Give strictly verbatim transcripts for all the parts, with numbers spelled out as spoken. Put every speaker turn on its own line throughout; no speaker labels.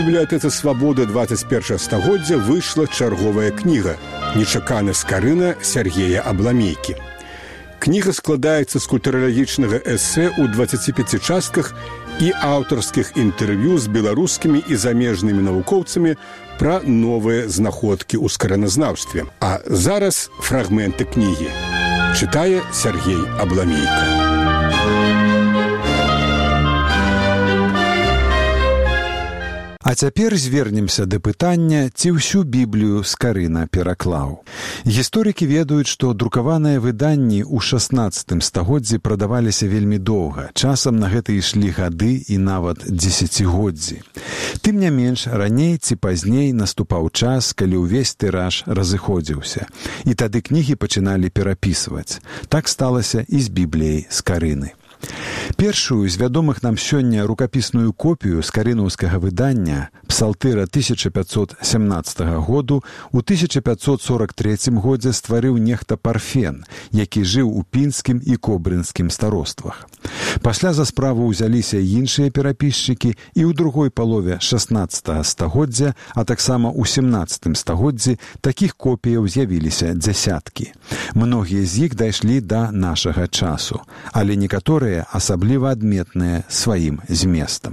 бібліятэцы «Свабоды» двадцать першага стагоддзя выйшла чарговая кніга «Нечакана скарына» Сергея Абламейкі. Кніга складаецца з культуралагічнага эсэ ў дваццаці пяці частках і аўтарскіх інтэрв'ю з беларускімі і замежнымі навукоўцамі пра новыя знаходкі ў скараназнаўстве. А зараз фрагменты кнігі. Чытае Сергей Абламейка.
А цяпер звернемся да пытання, ці ўсю Біблію Скарына пераклаў. Гісторыкі ведаюць, што друкаваныя выданні ў шаснаццатым стагоддзі прадаваліся вельмі доўга, часам на гэта ішлі гады і нават дзесяцігоддзі. Тым не менш, раней ці пазней наступаў час, калі ўвесь тыраж разыходзіўся, і тады кнігі пачыналі перапісваць. Так сталася і з Бібліяй Скарыны. Першую з вядомых нам сёння рукапісную копію скарынаўскага выдання псалтыра тысяча пятьсот семнадцатага году ў тысяча пятьсот сорок трэцім годзе стварыў нехта Парфен, які жыў у пінскім і кобрынскім староствах. Пасля за справу ўзяліся іншыя перапісчыкі, і ў другой палове шаснаццатага стагоддзя, а таксама ў семнаццатым стагоддзі такіх копіяў з'явіліся дзясяткі. Многія з іх дайшлі да нашага часу, але некаторыя асабліва адметныя сваім зместам.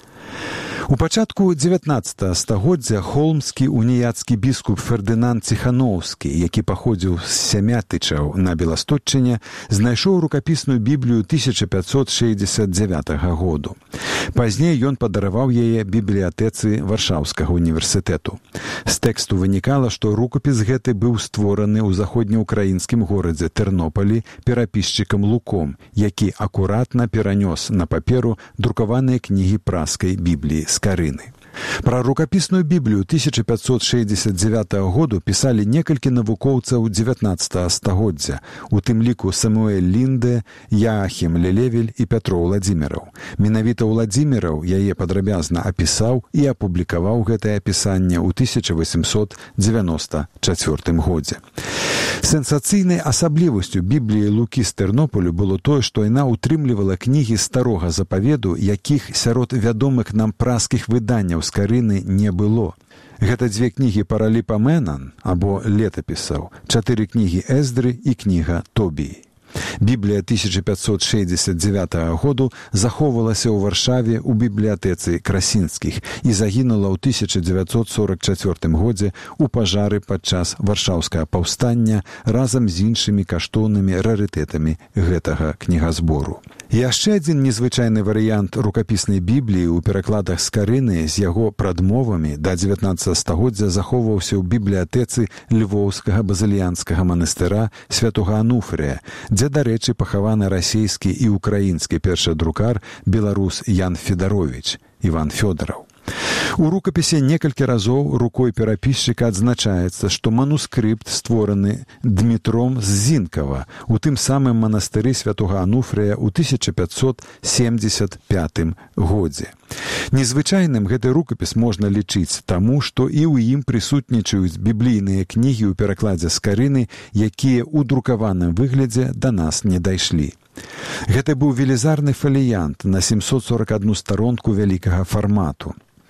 У пачатку дзевятнаццатага стагоддзя холмскі уніяцкі біскуп Фердынанд Ціханоўскі, які паходзіў з Сямятычаў на Беластотчыне, знайшоў рукапісную Біблію тысяча пятьсот шэсцьдзесят дзявятага году. Пазней ён падараваў яе бібліятэцы Варшаўскага універсітэту. З тэксту вынікала, што рукапіс гэты быў створаны ў заходнеўкраінскім горадзе Тэрнополі перапісчыкам Луком, які акуратна перанёс на паперу друкаваныя кнігі праскай Бібліі Скарыны. Пра рукапісную Біблію тысяча пятьсот шэсцьдзесят дзявятага году пісалі некалькі навукоўцаў дзевятнаццатага стагоддзя, у тым ліку Самуэль Лінде, Яахім Лелевель і Пятро Ўладзіміраў. Менавіта Ўладзіміраў яе падрабязна апісаў і апублікаваў гэтае апісанне ў тысяча восемьсот дзевяноста чацвёртым годзе. Сенсацыйнай асаблівасцю Бібліі Лукі з Тэрнополю было тое, што яна ўтрымлівала кнігі старога запаведу, якіх сярод вядомых нам праскіх выданняў Скарыны не было. Гэта дзве кнігі Параліпаменан, або летапісаў, чатыры кнігі Эздры і кніга Тобіі. Біблія тысяча пятьсот шэсцьдесят дзявятага году захоўвалася ў Варшаве ў бібліятэцы Красінскіх і загінула ў тысяча дзевяцьсот сорок чацвёртым годзе ў пажары падчас варшаўскага паўстання разам з іншымі каштоўнымі рарытэтамі гэтага кнігазбору. Яшчэ адзін незвычайны варыянт рукапіснай Бібліі ў перакладах Скарыны з яго прадмовамі да дзевятнаццатага стагоддзя захоўваўся ў бібліятэцы Львоўскага базыльянскага манастыра святога Ануфрыя, дзе, дарэчы, пахаваны расійскі і украінскі першадрукар беларус Ян Федаровіч, Іван Фёдараў. У рукапісе некалькі разоў рукой перапісчыка адзначаецца, што манускрыпт створаны Дмітром з Зінкава у тым самым манастыры святога Ануфрыя ў тысяча пятьсот семьдесят пятым годзе. Незвычайным гэты рукапіс можна лічыць таму, што і ў ім прысутнічаюць біблійныя кнігі ў перакладзе Скарыны, якія ў друкаваным выглядзе да нас не дайшлі. Гэта быў велізарны фаліянт на сямьсот сорок адну старонку вялікага фармату.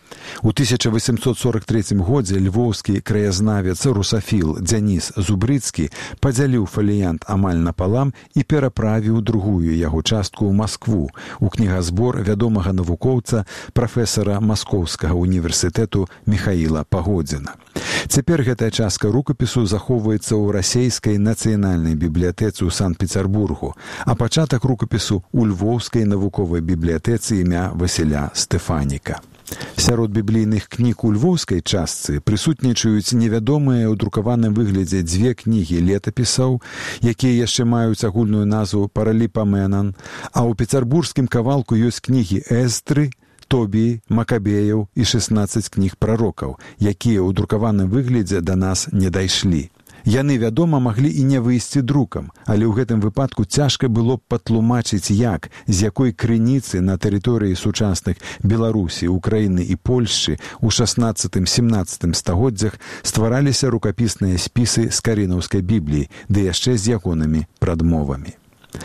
У тысяча восемьсот сорок трэцім годзе львоўскі краязнавец русафіл Дзяніс Зубрыцкі падзяліў фаліянт амаль напалам і пераправіў другую яго частку ў Маскву, у кнігазбор вядомага навукоўца, прафесара Маскоўскага універсітэту Міхаіла Пагодзіна. Цяпер гэтая частка рукапісу захоўваецца ў расейскай нацыянальнай бібліятэцы ў Санкт-Пецярбургу, а пачатак рукапісу ў львоўскай навуковай бібліятэцы імя Васіля Стэфаніка. Сярод біблійных кніг у львоўскай частцы прысутнічаюць невядомыя ў друкаваным выглядзе дзве кнігі летапісаў, якія яшчэ маюць агульную назву Параліпаменан, а ў пецярбургскім кавалку ёсць кнігі Эздры, Тобіі, Макабеяў і шаснаццаць кніг прарокаў, якія ў друкаваным выглядзе да нас не дайшлі. Яны, вядома, маглі і не выйсці друкам, але ў гэтым выпадку цяжка было б патлумачыць, як, з якой крыніцы на тэрыторыі сучасных Беларусі, Украіны і Польшчы ў шаснаццатым-семнаццатым стагоддзях ствараліся рукапісныя спісы скарынаўскай Бібліі, ды яшчэ з ягонымі прадмовамі.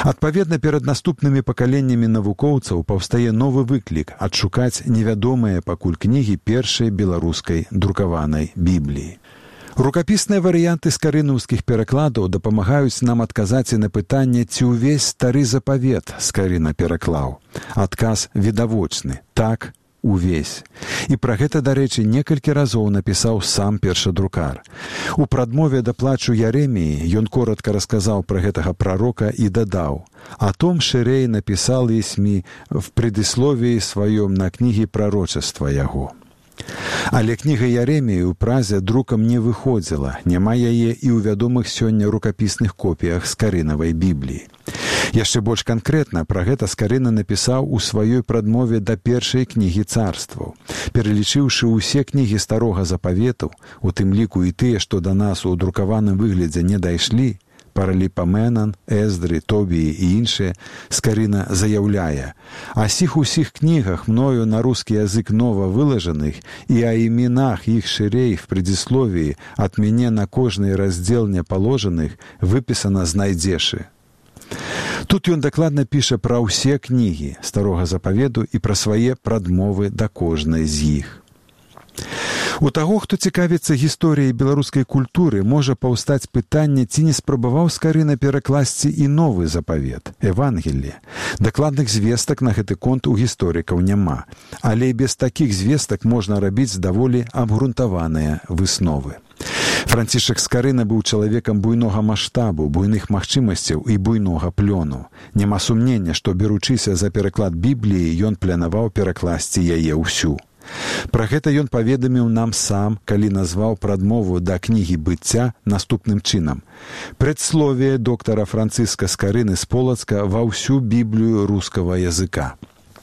Адпаведна, перад наступнымі пакаленнямі навукоўцаў паўстае новы выклік адшукаць невядомыя пакуль кнігі першай беларускай друкаванай Бібліі. Рукапісныя варыянты скарынаўскіх перакладаў дапамагаюць нам адказаць і на пытанне, ці ўвесь стары запавет Скарына пераклаў. Адказ відавочны: так, увесь. І пра гэта, дарэчы, некалькі разоў напісаў сам першадрукар. У прадмове да плачу Ярэміі ён коратка расказаў пра гэтага прарока і дадаў: «О том Ширей напісал есмі в предисловии сваём на кнігі прарочества яго». Але кніга Ярэміі ў празе друкам не выходзіла, няма яе і ў вядомых сёння рукапісных копіях Скарынавай Бібліі. Яшчэ больш канкрэтна пра гэта Скарына напісаў у сваёй прадмове да першай кнігі царстваў. Пералічыўшы ўсе кнігі старога запавету, у тым ліку і тыя, што да нас у друкаваным выглядзе не дайшлі, Параліпаменан, Эздры, Тобіі і іншыя, Скарына заяўляе: «О сіх усіх книгах, мною на русский язык нова выложенных, и о именах их Ширей в предисловии от меня на кожный раздел не положенных выписано знайдзеши». Тут ён дакладна піша пра ўсе кнігі старога запаведу і пра свае прадмовы да кожнай з іх. У таго, хто цікавіцца гісторыяй беларускай культуры, можа паўстаць пытанне, ці не спрабаваў Скарына перакласці і новы запавет, Евангелле. Дакладных звестак на гэты конт у гісторыкаў няма, але і без такіх звестак можна рабіць даволі абгрунтаваныя высновы. Францішак Скарына быў чалавекам буйнога маштабу, буйных магчымасцяў і буйнога плёну. Няма сумнення, што, беручыся за пераклад Бібліі, ён планаваў перакласці яе ўсю. Пра гэта ён паведаміў нам сам, калі назваў прадмову да кнігі быцця наступным чынам: «Предсловие доктора Франциска Скарыны з Полацка ва ўсю Біблію рускага языка».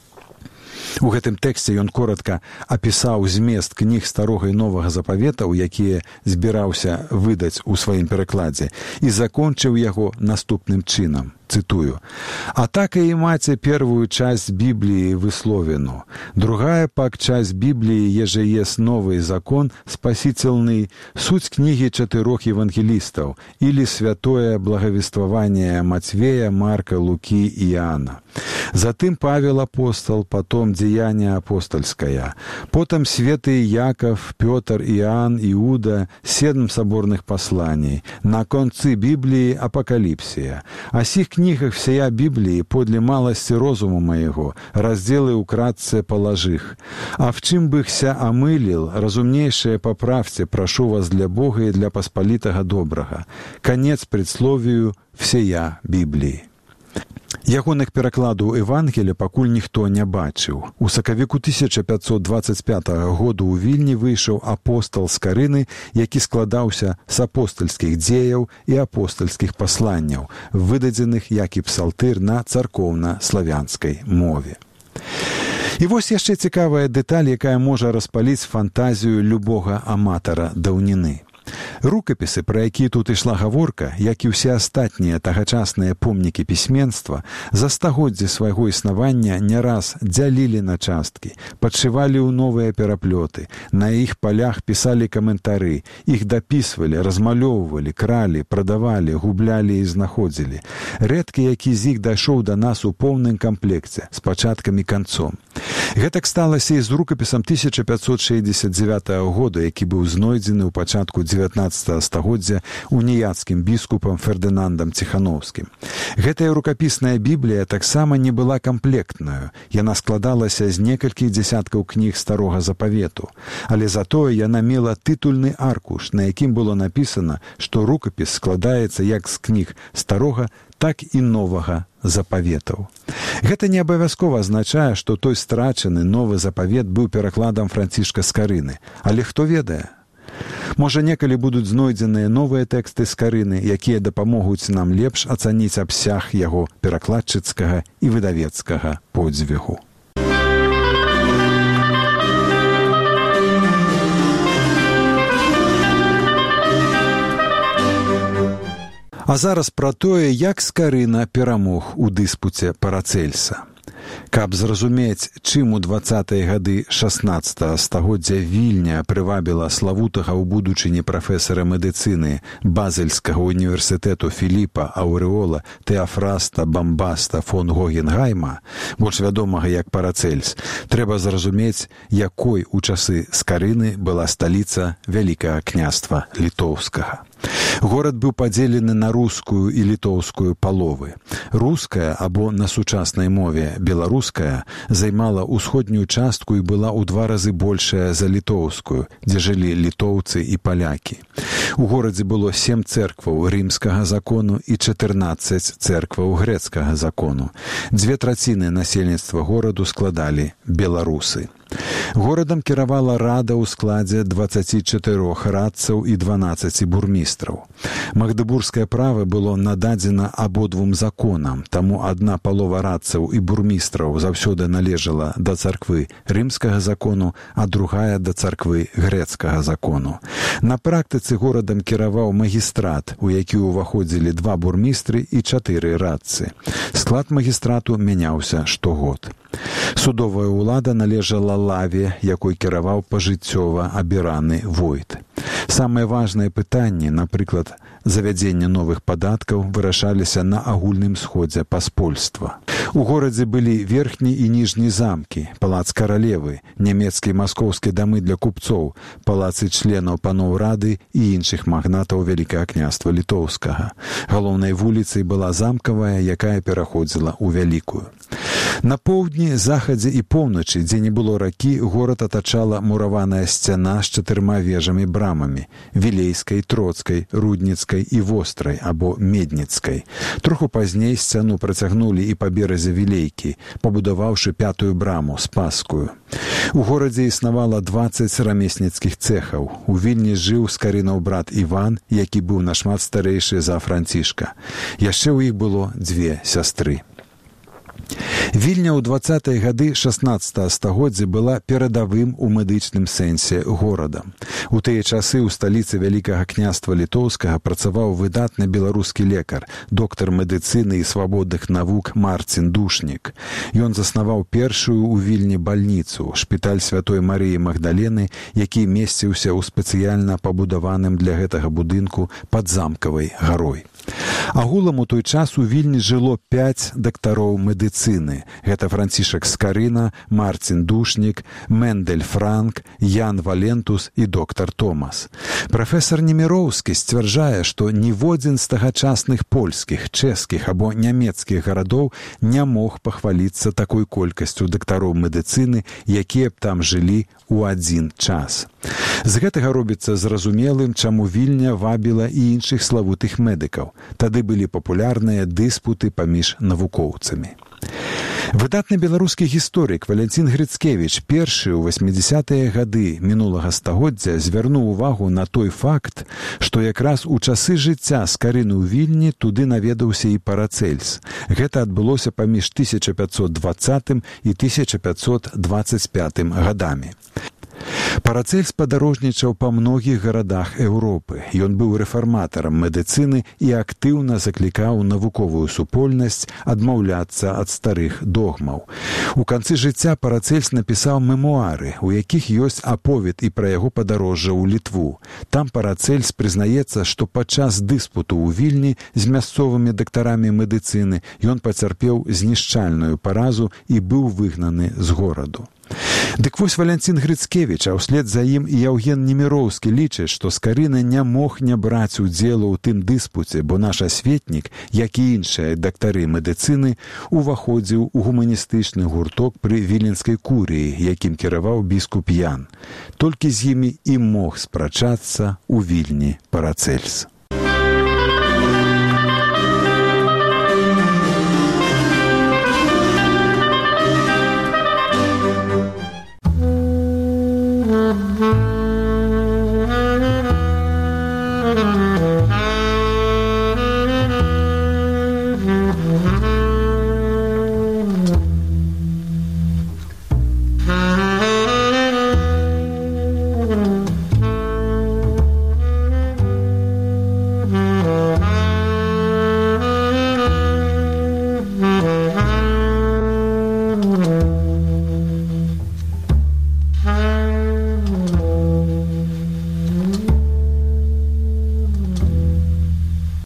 У гэтым тэксце ён коратка апісаў змест кніг старога і новага запаветаў, якія збіраўся выдаць у сваім перакладзе, і закончыў яго наступным чынам. Цитую: «А так и имайте первую часть Библии высловину. Другая пак часть Библии, еже есть новый закон спасительный, суть книги четырех евангелистов, или святое благовествование Матвея, Марка, Луки и Иоанна. Затым Павел апостол, потом Деяния апостольское, потом святые Яков, Петр, Иоанн, Иуда, семь соборных посланий, на концы Библии Апокалипсия. А сих В книгах всея Библии подле малости розуму моего разделы украдце положих. А в чим бы ся омылил, разумнейшее поправьте, прошу вас для Бога и для посполитого доброго. Конец предсловию всея Библии». Ягоных перакладаў Евангелля пакуль ніхто не бачыў. У сакавіку тысяча пятьсот двадцать пятого году ў Вільні выйшаў апостал Скарыны, які складаўся з апостальскіх дзеяў і апостальскіх пасланняў, выдадзеных як і псалтыр на царкоўна-славянскай мове. І вось яшчэ цікавая дэталь, якая можа распаліць фантазію любога аматара даўніны. Рукапісы, пра якія тут ішла гаворка, як і ўсе астатнія тагачасныя помнікі пісьменства, за стагоддзі свайго існавання не раз дзялілі на часткі, падшывалі ў новыя пераплёты, на іх палях пісалі каментары, іх дапісвалі, размалёўвалі, кралі, прадавалі, гублялі і знаходзілі. Рэдкі які з іх дайшоў да нас у поўным камплекце, з пачаткам і канцом. Гэтак сталася і з рукапісам тысяча пятьсот шэсцьдзесят девятого года, які быў знойдзены ў пачатку дзевятнаццатага стагоддзя уніяцкім біскупам Фердынандам Ціхановскім. Гэтая рукапісная Біблія таксама не была камплектнаю. Яна складалася з некалькіх дзясяткаў кніг старога запавету. Але затое яна мела тытульны аркуш, на якім было напісана, што рукапіс складаецца як з кніг старога, так і новага запаветаў. Гэта не абавязкова азначае, што той страчаны новы запавет быў перакладам Францішка Скарыны. Але хто ведае? Можа, некалі будуць знойдзеныя новыя тэксты Скарыны, якія дапамогуць нам лепш ацаніць абсяг яго перакладчыцкага і выдавецкага подзвігу. А зараз пра тое, як Скарына перамог у дыспуце Парацельса. Каб зразумець, чым у дваццатыя гады шаснаццатага стагоддзя Вільня прывабіла славутага ў будучыні прафесара медыцыны Базельскага універсітэту Філіпа Аўрэола Тэафраста Бамбаста фон Гогенгайма, больш вядомага як Парацельс, трэба зразумець, якой у часы Скарыны была сталіца Вялікага княства Літоўскага. Горад быў падзелены на рускую і літоўскую паловы. Руская, або на сучаснай мове беларуская, займала ўсходнюю частку і была ў два разы большая за літоўскую, дзе жылі літоўцы і палякі. У горадзе было сем цэркваў рымскага закону і чатырнаццаць цэркваў грэцкага закону. Дзве траціны насельніцтва гораду складалі беларусы. Горадам кіравала рада ў складзе дваццаці чатырох радцаў і дванаццаці бурмістраў. Магдыбургскае права было нададзена абодвум законам, таму адна палова радцаў і бурмістраў заўсёды належала да царквы рымскага закону, а другая да царквы грэцкага закону. На практыцы горадам кіраваў магістрат, у які ўваходзілі два бурмістры і чатыры радцы. Склад магістрату мяняўся штогод. Судовая ўлада належала лаве, якой кіраваў пажыццёва абіраны войт. Самыя важныя пытанні, напрыклад, завядзення новых падаткаў, вырашаліся на агульным сходзе паспольства. У горадзе былі верхні і ніжні замкі, палац каралевы, нямецкія і маскоўскія дамы для купцоў, палацы членаў паноў рады і іншых магнатаў Вялікага княства Літоўскага. Галоўнай вуліцай была замкавая, якая пераходзіла ў вялікую. На поўдні, захадзе і поўначы, дзе не было ракі, горад атачала мураваная сцяна з чатырма вежамі-брамамі – Вілейскай, Троцкай, Рудніцкай і Вострай, або Медніцкай. Троху пазней сцяну працягнулі і па беразе Вілейкі, пабудаваўшы пятую браму – Спасскую. У горадзе існавала дваццаць рамесніцкіх цэхаў. У Вільні жыў Скарынаў брат Іван, які быў нашмат старэйшы за Францішка. Яшчэ ў іх было дзве сястры. Вільня ў дваццатыя гады шаснаццатага стагоддзя была перадавым у медычным сэнсе горадам. У тыя часы ў сталіцы Вялікага княства Літоўскага працаваў выдатны беларускі лекар, доктар медыцыны і свабодных навук Марцін Душнік. Ён заснаваў першую ў Вільні бальніцу, шпіталь святой Марыі Магдалены, які месціўся ў спецыяльна пабудаваным для гэтага будынку пад замкавай гарой. Агулам у той час у Вільні жыло пяць дактароў медыцыны. Гэта Францішак Скарына, Марцін Душнік, Мендэль Франк, Ян Валентус і доктар Томас. Прафесар Неміроўскі сцвярджае, што ніводзін з тагачасных польскіх, чэшскіх або нямецкіх гарадоў не мог пахваліцца такой колькасцю дактароў медыцыны, якія б там жылі ў адзін час. З гэтага робіцца зразумелым, чаму Вільня вабіла і іншых славутых медыкаў. Тады былі папулярныя дыспуты паміж навукоўцамі. Выдатны беларускі гісторык Валянцін Грыцкевіч першы ў васьмідзясятыя гады мінулага стагоддзя звярнуў увагу на той факт, што якраз у часы жыцця Скарыны ў Вільні туды наведаўся і Парацельс. Гэта адбылося паміж тысяча пятьсот двадцатым і тысяча пятьсот двадцать пятым гадамі. Парацельс падарожнічаў па многіх гарадах Еўропы. Ён быў рэфарматарам медыцыны і актыўна заклікаў навуковую супольнасць адмаўляцца ад старых догмаў. У канцы жыцця Парацельс напісаў мемуары, у якіх ёсць аповед і пра яго падарожжа ў Літву. Там Парацельс прызнаецца, што падчас дыспуту ў Вільні з мясцовымі дактарамі медыцыны ён пацярпеў знішчальную паразу і быў выгнаны з гораду. Дык вось Валянцін Грыцкевіч, а ўслед за ім і Яўген Неміроўскі лічаць, што Скарына не мог не браць удзелу ў тым дыспуце, бо наш асветнік, як і іншыя дактары медыцыны, уваходзіў у гуманістычны гурток пры віленскай курыі, якім кіраваў біскуп Ян. Толькі з імі і мог спрачацца ў Вільні Парацельс.